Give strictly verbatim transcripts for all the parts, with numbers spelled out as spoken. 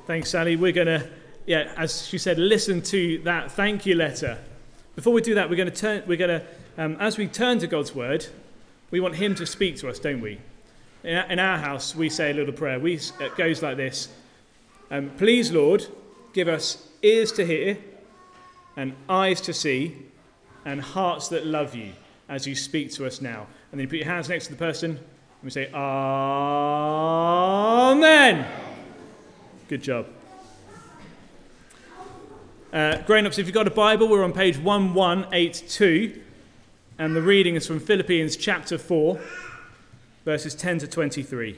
Thanks, Sally. We're going to, yeah, as she said, listen to that thank you letter. Before we do that, we're going to turn, we're going to, um, as we turn to God's word, we want him to speak to us, don't we? In our, in our house, we say a little prayer. We, it goes like this. Um, Please, Lord, give us ears to hear and eyes to see and hearts that love you as you speak to us now. And then you put your hands next to the person and we say, Amen. Good job. Uh, grown-ups, if you've got a Bible, we're on page eleven eighty-two, and the reading is from Philippians chapter four, verses ten to twenty-three.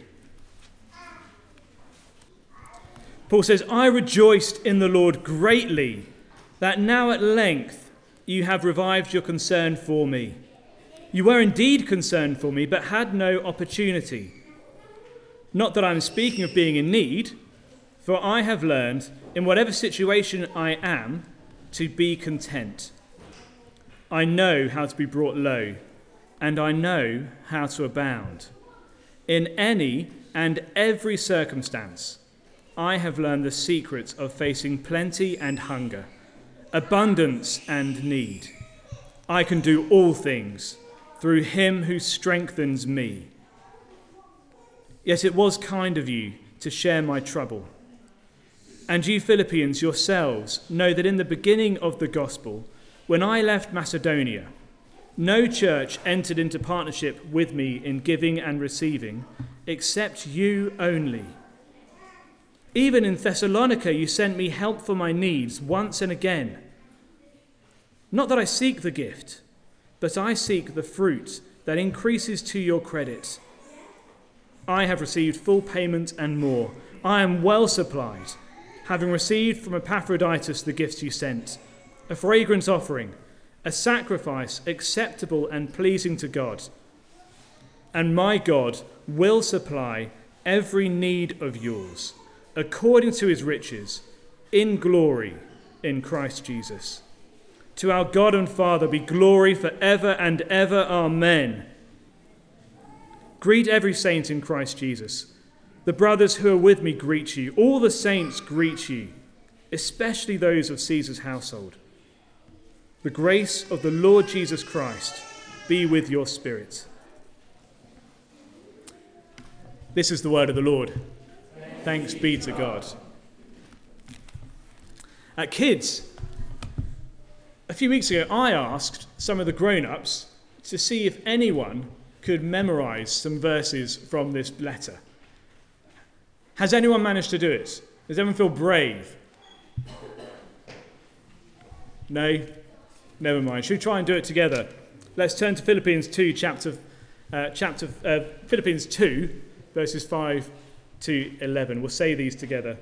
Paul says, I rejoiced in the Lord greatly that now at length you have revived your concern for me. You were indeed concerned for me, but had no opportunity. Not that I'm speaking of being in need, for I have learned, in whatever situation I am, to be content. I know how to be brought low, and I know how to abound. In any and every circumstance, I have learned the secrets of facing plenty and hunger, abundance and need. I can do all things through him who strengthens me. Yet it was kind of you to share my trouble. And you Philippians yourselves know that in the beginning of the gospel, when I left Macedonia, no church entered into partnership with me in giving and receiving, except you only. Even in Thessalonica, you sent me help for my needs once and again. Not that I seek the gift, but I seek the fruit that increases to your credit. I have received full payment and more. I am well supplied, having received from Epaphroditus the gifts you sent, a fragrance offering, a sacrifice acceptable and pleasing to God. And my God will supply every need of yours, according to his riches, in glory in Christ Jesus. To our God and Father be glory forever and ever. Amen. Greet every saint in Christ Jesus. The brothers who are with me greet you. All the saints greet you, especially those of Caesar's household. The grace of the Lord Jesus Christ be with your spirit. This is the word of the Lord. Thanks be to God. Uh, kids, a few weeks ago I asked some of the grown-ups to see if anyone could memorize some verses from this letter. Has anyone managed to do it? Does everyone feel brave? No? Never mind. Should we try and do it together? Let's turn to Philippians two, chapter, uh, chapter uh, Philippians two, verses five to eleven. We'll say these together.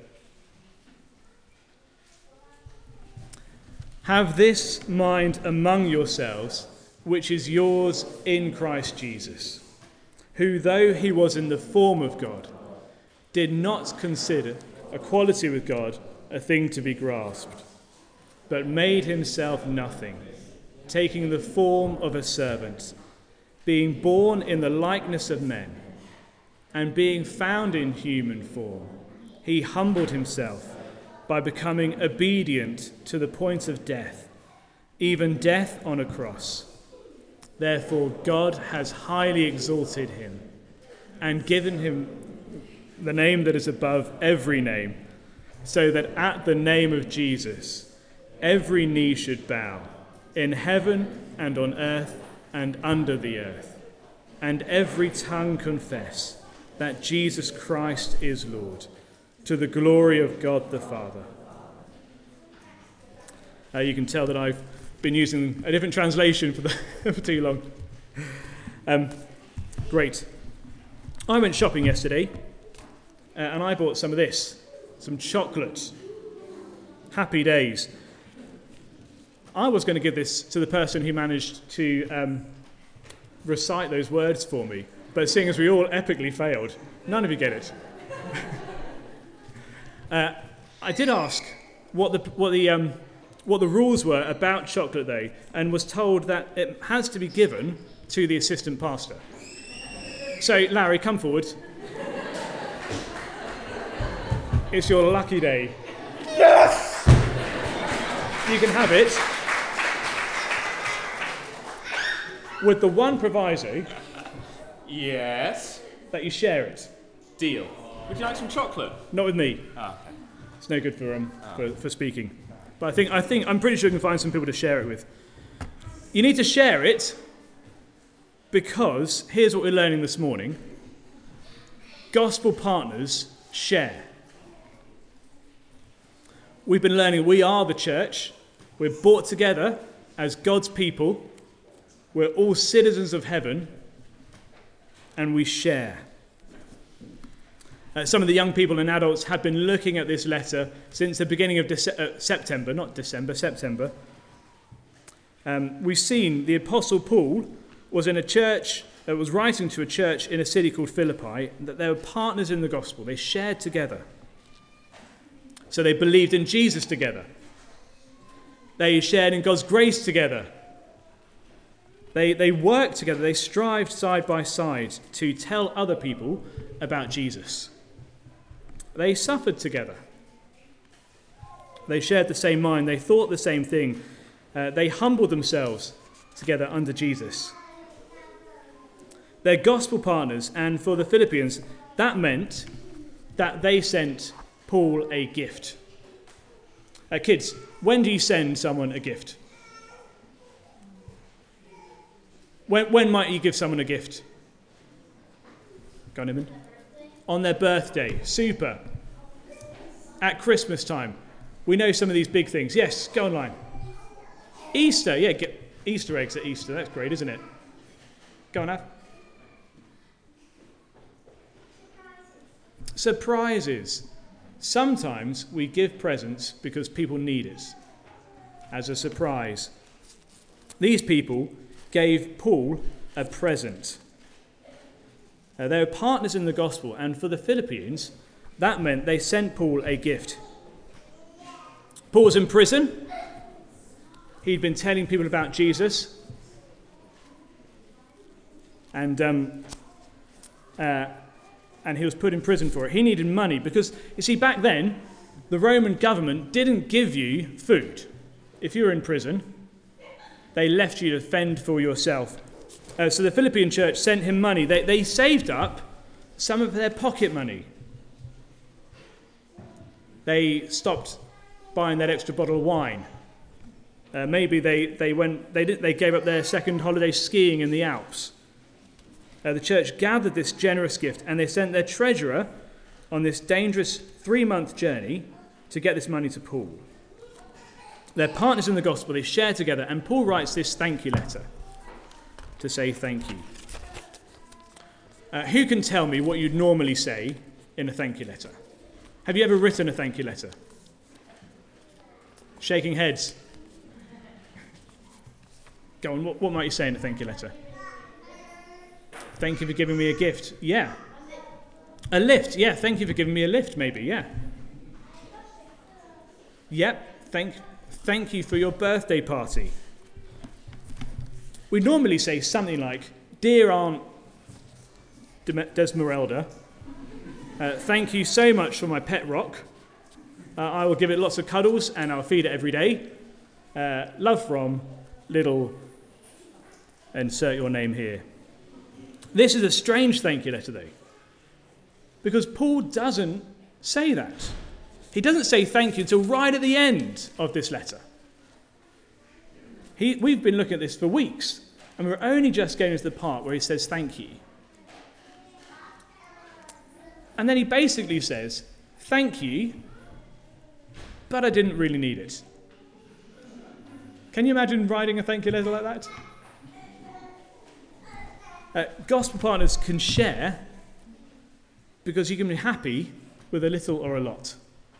Have this mind among yourselves, which is yours in Christ Jesus, who, though he was in the form of God, did not consider equality with God a thing to be grasped, but made himself nothing, taking the form of a servant, being born in the likeness of men, and being found in human form, he humbled himself by becoming obedient to the point of death, even death on a cross. Therefore God has highly exalted him and given him the name that is above every name, so that at the name of Jesus every knee should bow, in heaven and on earth and under the earth, and every tongue confess that Jesus Christ is Lord, to the glory of God the Father. Uh, you can tell that I've been using a different translation for, the for too long. Um, great. I went shopping yesterday, uh, and I bought some of this, some chocolates. Happy days. I was going to give this to the person who managed to um, recite those words for me, but seeing as we all epically failed, none of you get it. uh, I did ask what the what the um, what the rules were about chocolate, though, and was told that it has to be given to the assistant pastor. So, Larry, come forward. It's your lucky day. Yes! You can have it with the one proviso Yes. that you share it. Deal. Would you like some chocolate? Not with me. Ah, okay. It's no good for um for, for speaking. But I think I think I'm pretty sure you can find some people to share it with. You need to share it because here's what we're learning this morning. Gospel partners share. We've been learning we are the church. We're brought together as God's people. We're all citizens of heaven, and we share. Uh, some of the young people and adults have been looking at this letter since the beginning of Dece- uh, September, not December, September. Um, we've seen the Apostle Paul was in a church, that was writing to a church in a city called Philippi, that they were partners in the gospel. They shared together. So they believed in Jesus together. They shared in God's grace together. They, they worked together. They strived side by side to tell other people about Jesus. They suffered together. They shared the same mind. They thought the same thing. Uh, they humbled themselves together under Jesus. They're gospel partners, and for the Philippians, that meant that they sent Paul a gift. Uh, kids, when do you send someone a gift? When, when might you give someone a gift? Go on, Eamon. On their birthday. Super. At Christmas time. We know some of these big things. Yes, go online. Easter. Yeah, get Easter eggs at Easter. That's great, isn't it? Go on, Av. Surprises. Sometimes we give presents because people need it as a surprise. These people gave Paul a present. Uh, they were partners in the gospel, and for the Philippians, that meant they sent Paul a gift. Paul was in prison. He'd been telling people about Jesus. And um, uh, and he was put in prison for it. He needed money because, you see, back then, the Roman government didn't give you food. If you were in prison, they left you to fend for yourself. Uh, so the Philippian church sent him money. They, they saved up some of their pocket money. They stopped buying that extra bottle of wine. Uh, maybe they, they went they did they gave up their second holiday skiing in the Alps. Uh, the church gathered this generous gift, and they sent their treasurer on this dangerous three-month journey to get this money to Paul. They're partners in the gospel. They share together, and Paul writes this thank you letter to say thank you. Uh, who can tell me what you'd normally say in a thank you letter? Have you ever written a thank you letter? Shaking heads. Go on, what, what might you say in a thank you letter? Thank you for giving me a gift. Yeah. A lift. Yeah, thank you for giving me a lift, maybe. Yeah. Yep, thank, thank you for your birthday party. We normally say something like, Dear Aunt Desmeralda, uh, thank you so much for my pet rock. Uh, I will give it lots of cuddles and I'll feed it every day. Uh, love from little, insert your name here. This is a strange thank you letter, though, because Paul doesn't say that. He doesn't say thank you until right at the end of this letter. He, we've been looking at this for weeks, and we're only just getting to the part where he says thank you. And then he basically says, thank you, but I didn't really need it. Can you imagine writing a thank you letter like that? Uh, gospel partners can share because you can be happy with a little or a lot.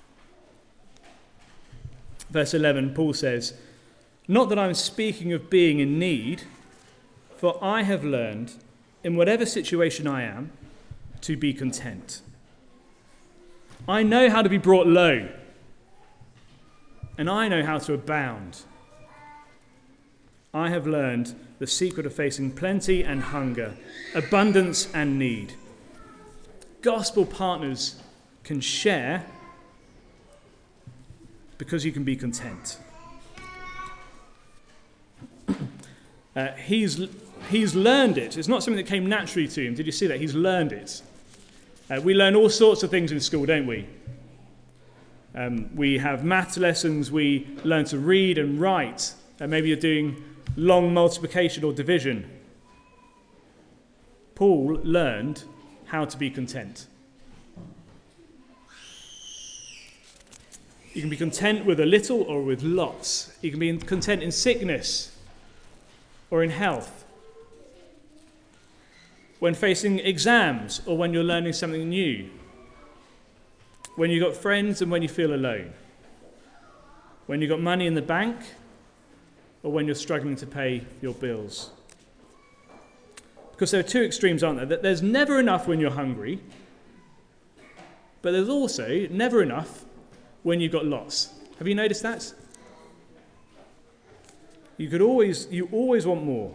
Verse eleven, Paul says, Not that I'm speaking of being in need, for I have learned, in whatever situation I am, to be content. I know how to be brought low, and I know how to abound. I have learned the secret of facing plenty and hunger, abundance and need. Gospel partners can share because you can be content. Uh, he's, he's learned it. It's not something that came naturally to him. Did you see that? He's learned it. Uh, we learn all sorts of things in school, don't we? Um, we have maths lessons, we learn to read and write. Uh, maybe you're doing long multiplication or division. Paul learned how to be content. You can be content with a little or with lots. You can be content in sickness or in health. When facing exams or when you're learning something new. When you've got friends and when you feel alone. When you've got money in the bank or when you're struggling to pay your bills. Because there are two extremes, aren't there? That there's never enough when you're hungry, but there's also never enough when you've got lots. Have you noticed that? You could always, you always want more.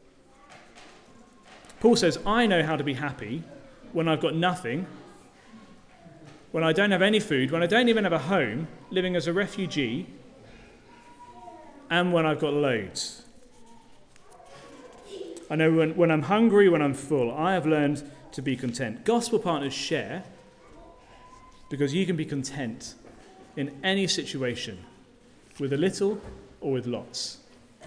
Paul says, I know how to be happy when I've got nothing, when I don't have any food, when I don't even have a home, living as a refugee, and when I've got loads. I know when, when I'm hungry, when I'm full, I have learned to be content. Gospel partners share because you can be content in any situation, with a little or with lots.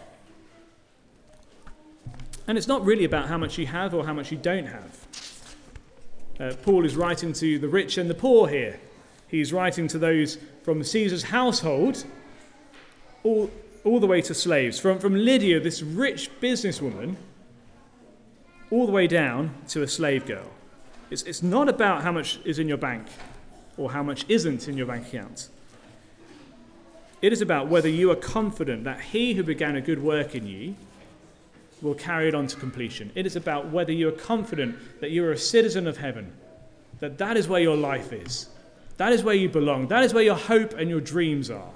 And it's not really about how much you have or how much you don't have. Uh, Paul is writing to the rich and the poor here. He's writing to those from Caesar's household, all, all the way to slaves. From, from Lydia, this rich businesswoman, all the way down to a slave girl. It's, it's not about how much is in your bank or how much isn't in your bank account. It is about whether you are confident that he who began a good work in you will carry it on to completion. It is about whether you are confident that you are a citizen of heaven, that that is where your life is. That is where you belong. That is where your hope and your dreams are.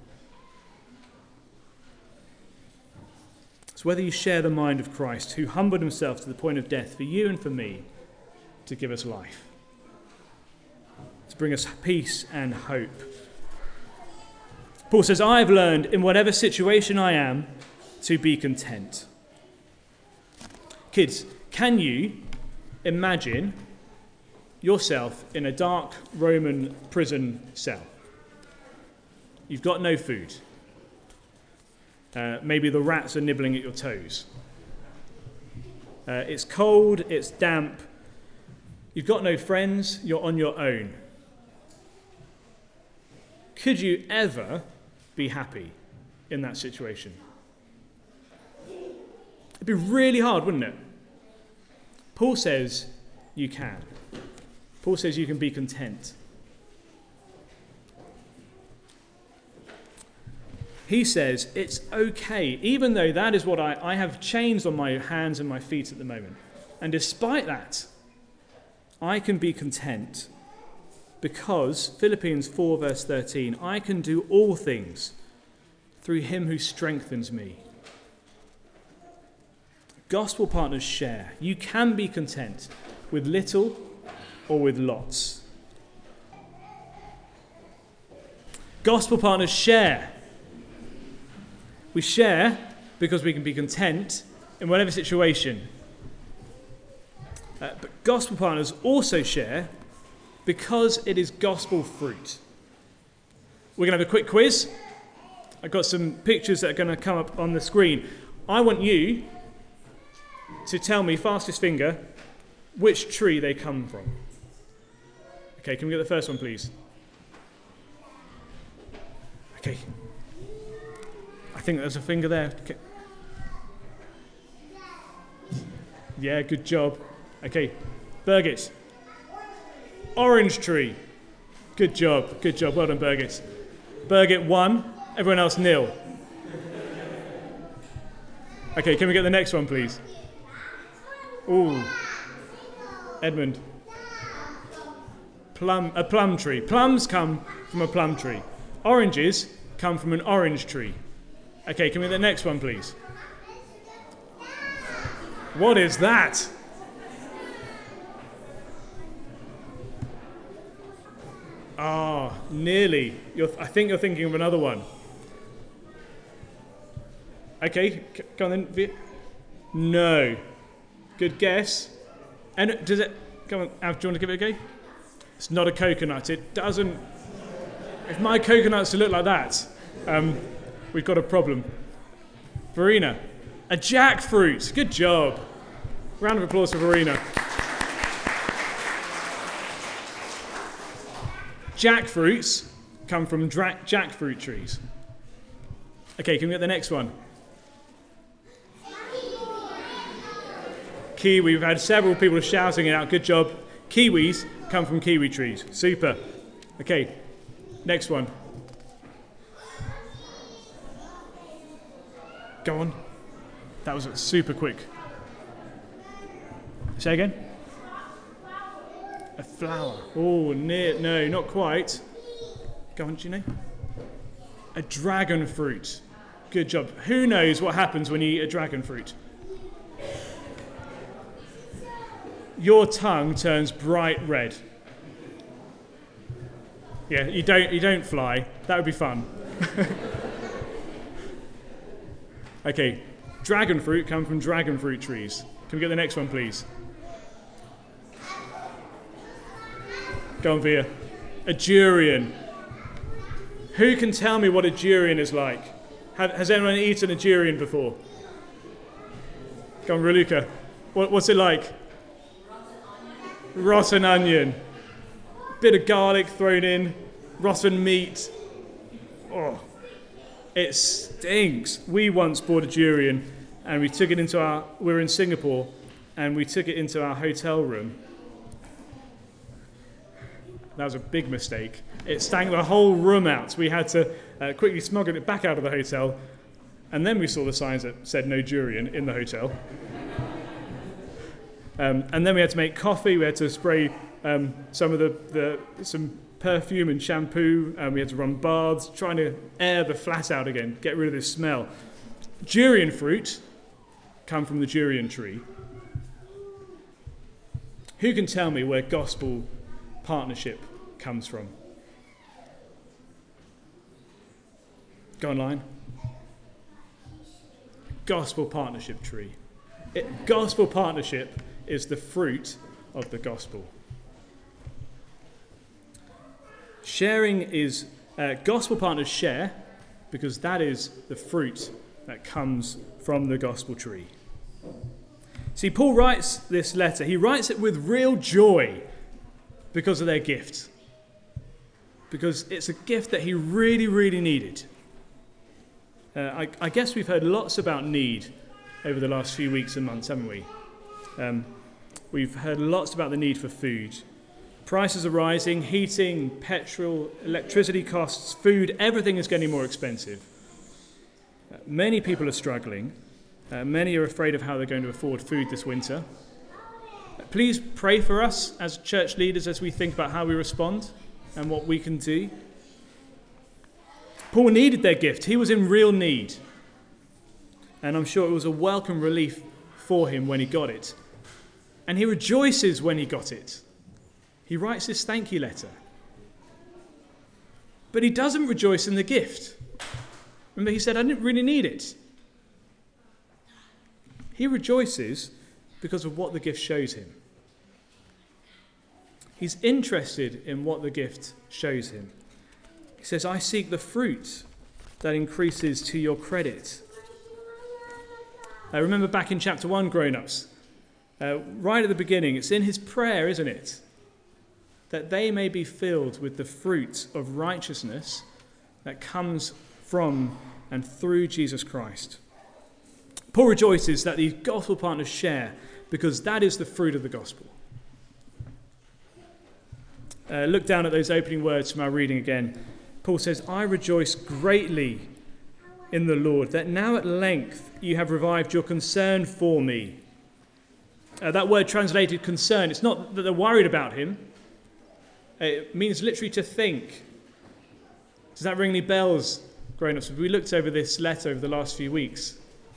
It's whether you share the mind of Christ, who humbled himself to the point of death for you and for me to give us life, to bring us peace and hope. Paul says, I have learned in whatever situation I am to be content. Kids, can you imagine yourself in a dark Roman prison cell? You've got no food. Uh, maybe the rats are nibbling at your toes. Uh, it's cold, it's damp. You've got no friends, you're on your own. Could you ever be happy in that situation? It'd be really hard, wouldn't it? Paul says you can. Paul says you can be content. He says it's okay, even though that is what I, I have chains on my hands and my feet at the moment. And despite that, I can be content because, Philippians four verse thirteen, I can do all things through him who strengthens me. Gospel partners share. You can be content with little or with lots. Gospel partners share. We share because we can be content in whatever situation. Uh, but gospel partners also share because it is gospel fruit. We're going to have a quick quiz. I've got some pictures that are going to come up on the screen. I want you to tell me, fastest finger, which tree they come from. Okay, can we get the first one, please? Okay. I think there's a finger there. Okay. Yeah, good job. Okay, Birgit. Orange tree. Good job, good job. Well done, Birgit. Birgit one, everyone else nil. Okay, can we get the next one, please? Ooh. Edmund. Plum, a plum tree. Plums come from a plum tree. Oranges come from an orange tree. Okay, can we get the next one, please? What is that? Ah, nearly. You're, I think you're thinking of another one. Okay, c- go on then. No. Good guess. And does it... Come on, Av, do you want to give it a go? It's not a coconut. It doesn't... If my coconuts look like that, um, we've got a problem. Verena. A jackfruit. Good job. Round of applause for Verena. Jackfruits come from dra- jackfruit trees. Okay, can we get the next one? Kiwi. We've had several people shouting it out. Good job. Kiwis come from kiwi trees. Super. Okay, next one. Go on. That was super quick. Say again. A flower. Oh, near. No, not quite. Go on, do you know? A dragon fruit. Good job. Who knows what happens when you eat a dragon fruit? Your tongue turns bright red. Yeah, you don't. You don't fly. That would be fun. Okay, dragon fruit come from dragon fruit trees. Can we get the next one, please? Go on, Via. A durian. Who can tell me what a durian is like? Have, has anyone eaten a durian before? Go on, Raluca. What, what's it like? Rotten onion. Bit of garlic thrown in. Rotten meat. Oh, it stinks. We once bought a durian and we took it into our... We were in Singapore and we took it into our hotel room. That was a big mistake. It stank the whole room out. We had to uh, quickly smuggle it back out of the hotel. And then we saw the signs that said no durian in the hotel. Um, and then we had to make coffee. We had to spray um, some of the, the some perfume and shampoo. And we had to run baths, trying to air the flat out again, get rid of this smell. Durian fruit come from the durian tree. Who can tell me where gospel partnership comes from? Go online. Gospel partnership tree. It, gospel partnership is the fruit of the gospel. Sharing is, uh, gospel partners share because that is the fruit that comes from the gospel tree. See, Paul writes this letter. He writes it with real joy because of their gift. Because it's a gift that he really, really needed. Uh, I, I guess we've heard lots about need over the last few weeks and months, haven't we? Um, we've heard lots about the need for food. Prices are rising, heating, petrol, electricity costs, food, everything is getting more expensive. Uh, many people are struggling. Uh, many are afraid of how they're going to afford food this winter. Uh, please pray for us as church leaders as we think about how we respond and what we can do. Paul needed their gift. He was in real need. And I'm sure it was a welcome relief for him when he got it. And he rejoices when he got it. He writes this thank you letter. But he doesn't rejoice in the gift. Remember, he said, I didn't really need it. He rejoices because of what the gift shows him. He's interested in what the gift shows him. He says, I seek the fruit that increases to your credit. Uh, remember back in chapter one, grown-ups, uh, right at the beginning, it's in his prayer, isn't it? That they may be filled with the fruit of righteousness that comes from and through Jesus Christ. Paul rejoices that these gospel partners share because that is the fruit of the gospel. Uh, look down at those opening words from our reading again. Paul says, I rejoice greatly in the Lord that now at length you have revived your concern for me. Uh, that word translated concern, it's not that they're worried about him. It means literally to think. Does that ring any bells, grown-ups? We looked over this letter over the last few weeks.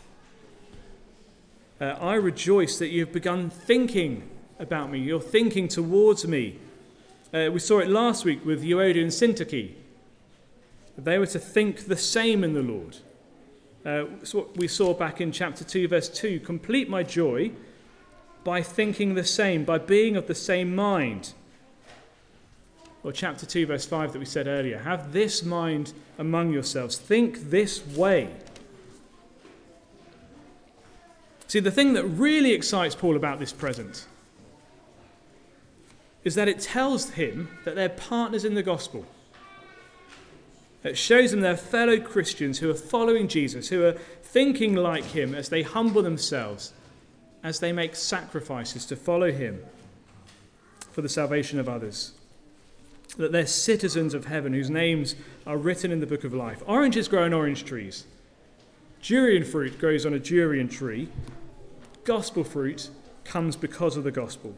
Uh, I rejoice that you've begun thinking about me. You're thinking towards me. Uh, we saw it last week with Euodia and Syntyche. They were to think the same in the Lord. Uh, it's what we saw back in chapter two, verse two. Complete my joy by thinking the same, by being of the same mind. Or chapter two, verse five that we said earlier. Have this mind among yourselves. Think this way. See, the thing that really excites Paul about this present is that it tells him that they're partners in the gospel. It shows them they're fellow Christians who are following Jesus, who are thinking like him as they humble themselves, as they make sacrifices to follow him for the salvation of others. That they're citizens of heaven whose names are written in the book of life. Oranges grow on orange trees. Durian fruit grows on a durian tree. Gospel fruit comes because of the gospel.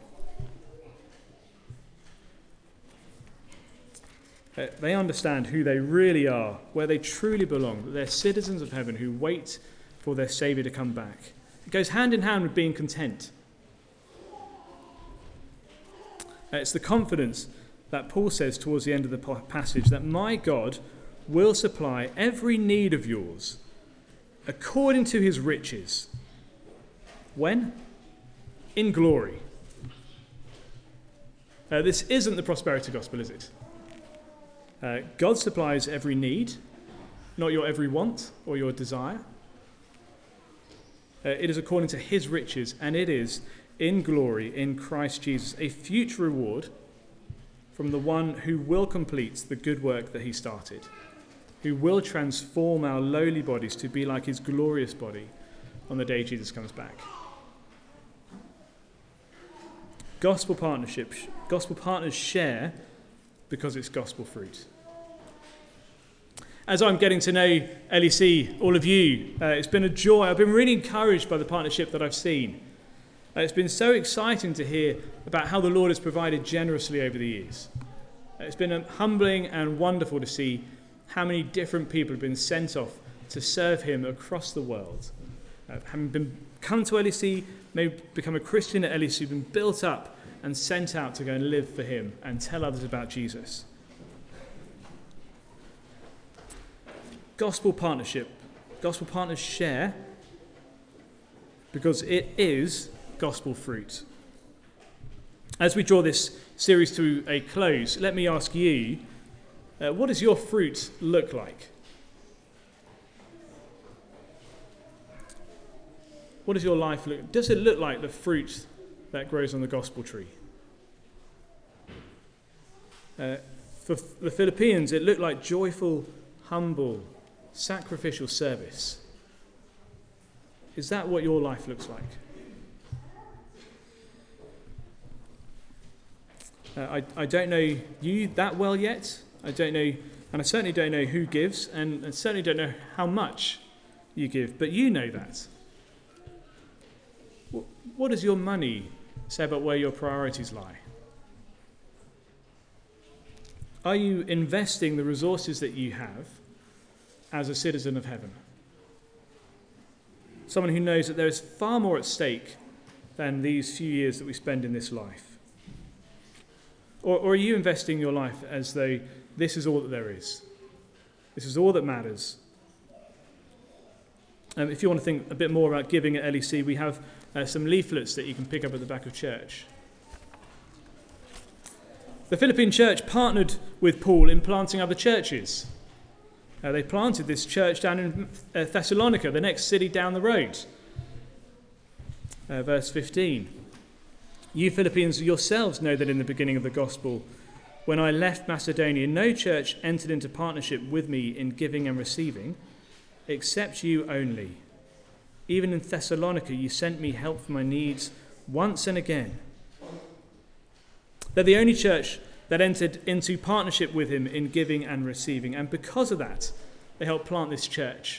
They understand who they really are, where they truly belong, that they're citizens of heaven who wait for their Saviour to come back. It goes hand in hand with being content. It's the confidence that Paul says towards the end of the passage, that my God will supply every need of yours according to his riches. When? In glory. Uh, this isn't the prosperity gospel, is it? Uh, God supplies every need, not your every want or your desire. Uh, it is according to his riches, and it is in glory in Christ Jesus, a future reward from the one who will complete the good work that he started, who will transform our lowly bodies to be like his glorious body on the day Jesus comes back. Gospel partnership, gospel partners share because it's gospel fruit. As I'm getting to know L E C, all of you, uh, it's been a joy. I've been really encouraged by the partnership that I've seen. Uh, it's been so exciting to hear about how the Lord has provided generously over the years. Uh, it's been um, humbling and wonderful to see how many different people have been sent off to serve him across the world. Uh, having been come to L E C, maybe become a Christian at L E C, been built up and sent out to go and live for him and tell others about Jesus. Gospel partnership. Gospel partners share because it is gospel fruit. As we draw this series to a close, let me ask you, uh, what does your fruit look like? What does your life look like? Does it look like the fruit that grows on the gospel tree? Uh, for the Philippines, it looked like joyful, humble, sacrificial service. Is that what your life looks like? Uh, I, I don't know you that well yet. I don't know, and I certainly don't know who gives, and I certainly don't know how much you give, but you know that. What, what does your money say about where your priorities lie? Are you investing the resources that you have as a citizen of heaven? Someone who knows that there is far more at stake than these few years that we spend in this life. Or, or are you investing your life as though this is all that there is? This is all that matters. Um, if you want to think a bit more about giving at L E C, we have uh, some leaflets that you can pick up at the back of church. The Philippine church partnered with Paul in planting other churches. Uh, they planted this church down in uh, Thessalonica, the next city down the road. Uh, verse fifteen. You Philippians yourselves know that in the beginning of the gospel, when I left Macedonia, no church entered into partnership with me in giving and receiving, except you only. Even in Thessalonica, you sent me help for my needs once and again. They're the only church that entered into partnership with him in giving and receiving, and because of that, they helped plant this church.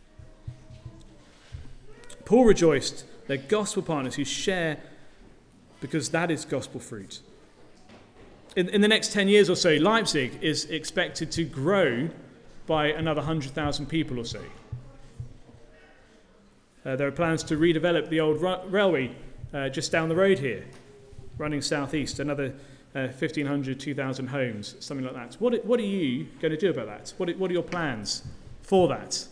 Paul rejoiced they're gospel partners who share because that is gospel fruit. In, in the next ten years or so, Leipzig is expected to grow by another one hundred thousand people or so. Uh, there are plans to redevelop the old ra- railway uh, just down the road here, running southeast, another uh, fifteen hundred, two thousand homes, something like that. What, what are you going to do about that? What, what are your plans for that?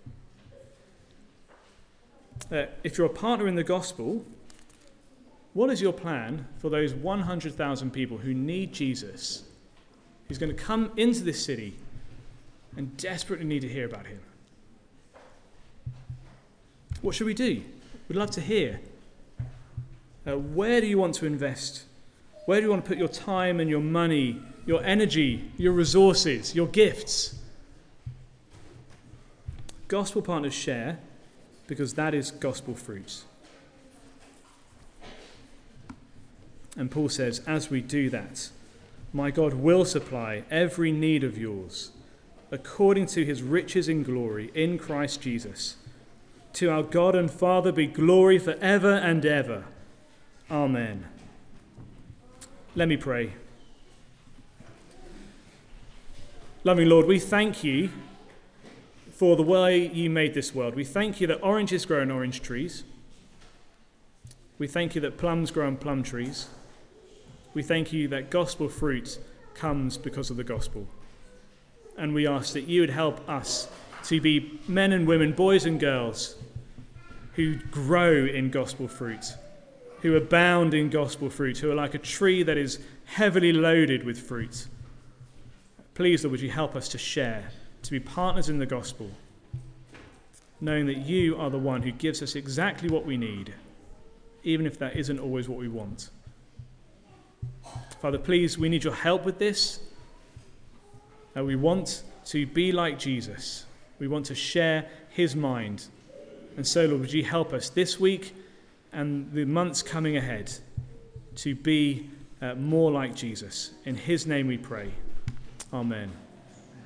Uh, if you're a partner in the gospel, what is your plan for those one hundred thousand people who need Jesus, who's going to come into this city and desperately need to hear about him? What should we do? We'd love to hear. Uh, where do you want to invest? Where do you want to put your time and your money, your energy, your resources, your gifts? Gospel partners share because that is gospel fruit. And Paul says, as we do that, my God will supply every need of yours according to his riches in glory in Christ Jesus. To our God and Father be glory forever and ever. Amen. Let me pray. Loving Lord, we thank you for the way you made this world. We thank you that oranges grow on orange trees. We thank you that plums grow on plum trees. We thank you that gospel fruit comes because of the gospel. And we ask that you would help us to be men and women, boys and girls, who grow in gospel fruit, who abound in gospel fruit, who are like a tree that is heavily loaded with fruit. Please, Lord, would you help us to share, to be partners in the gospel, knowing that you are the one who gives us exactly what we need, even if that isn't always what we want. Father, please, we need your help with this. Uh, we want to be like Jesus. We want to share his mind. And so, Lord, would you help us this week and the months coming ahead to be uh, more like Jesus. In his name we pray. Amen.